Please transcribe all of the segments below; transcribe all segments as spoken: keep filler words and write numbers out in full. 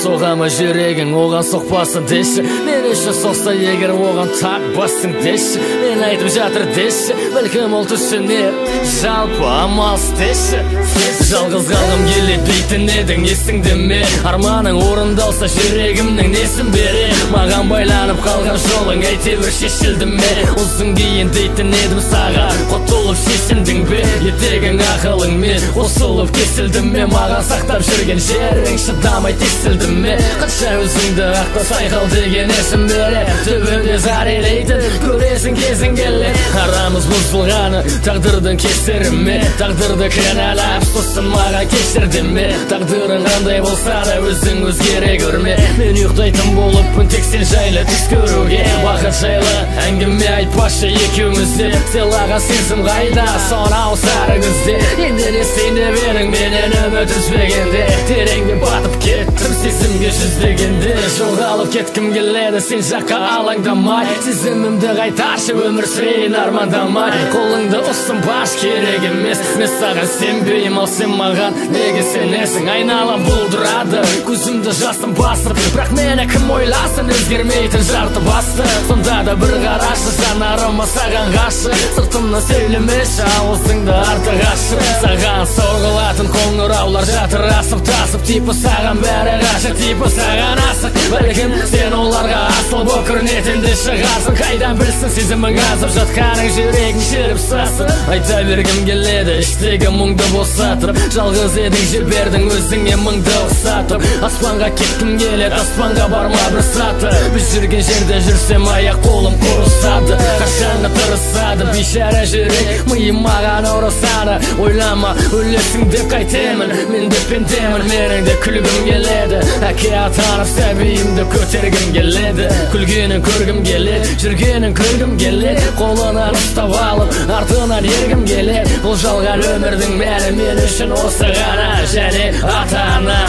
соғама жүрегің оған соқпасын деші, мен үшін соқса егер оған тақпасын деші, мен айтып жатыр деші, бәлкім ол түсінер жалпы амалсыз деші. Жалғыз қалғым келеді дейтін едің есіңде ме, арманың орындалса жүрегімнің несін бере, маған байланып қалған жолың әйтеуір шешілді ме, ұзын кейін дейтін едім саған құтылып шешіндің бе, етегің ақылың мен қосылып кесілді ме, маған сақтап жүрген жерің шыдамай тесілді ме, қанша өзіңді ақта сайқал деген есім бере, төбемде зар елейтін көресің кезің келе, арамыз бұзылғаны тағдырдың кесірі ме, тағдырды кінәлап сосын маған кешірді ме, тағдырың қандай болса да өзің өзгере көрме, мен ұйықтайтын болыппын тек сен жайлы түс көруге, бақыт жайлы әңгіме айтпашы екеумізде, сыйлаған сезім қайда сонау сары күзде, енді не сен деп едің менен үміт үзбегенде, тереңге батып кеттім сезімге жүздегенде, жоғалып кеткім келеді сен жаққа алаңдамай, сезімімді қайтаршы өмір сүрейін армандамай, қолыңды ұсынбаш керек емес, мен саған сенбеймін ал сен маған неге сенесің, айналам бұлдырады көзімді жасым басып, бірақ мені кім ойласын өзгермейтін жарты басты, сонда да бір қарашы жанарыма саған ғашық, сыртымнан сөйлемеші ауызыңды артық ашып, саған соғылатын қоңыраулар жатыр асып тасып, типі саған бәрі ғашық, типі саған асық, бәлкім сен оларға асыл боп көрінетінді шығарсың, қайдан білсін сезімің азып жатқаның жүрегің шіріп сасып, айта бергім келеді іштегі мұңды босатып, жалғыз едің жібердің өзіңе мұңды ұқсатып, аспанға кеткім келеді аспанға барма бір саты, біз жүрген жерде жүрсем аяқ қолым құрысады, қашанға тырысады бейшара жүрек, миым маған ұрысады, ойлама өлесің деп қайтемін, мен де пендемін, менің де күлгім келеді, әке атанып сәбиімді көтергім келеді, күлгенін көргім келеді, жүргенін көргім келеді, қолынан ұстап алып артынан ергім келеді, бұл жалған өмірдің мәні мен үшін осы ғана және ата-ана.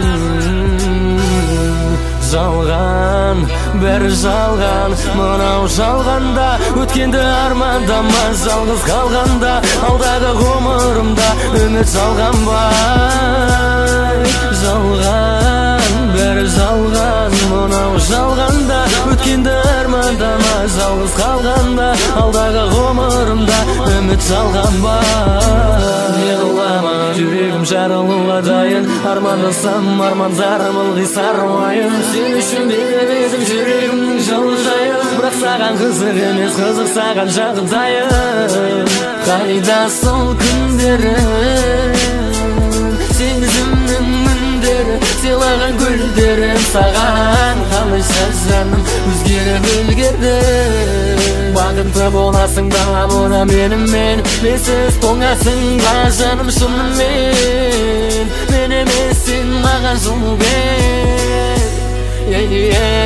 Жалған, бәрі жалған, мынау жалғанда, өткенді армандама, жалғыз қалғанда, алдағы ғұмырымда үміт жалған бай. Жалған, бәрі жалған, мынау жалғанда, өткенді армандама, жалғыз қалғанда, алдағы ғұмырымда үміт жалған бай. Неғылама, жүрегім жарылуға дайын, армандасам армандарым ылғи саруайын, сен үшін беріп едім жүрегімнің жылыжайын, бірақ саған қызық емес, қызық саған жағдайым. Қайда сол күндерім, сезімнің үндері, сыйлаған гүлдерім саған қалайша жаным өзгеріп үлгерді. Бақытты боласың ба мұна менімен, менсіз тоңасың ба жаным шынымен, мен емес сен маған жылу бер. Yeah, yeah.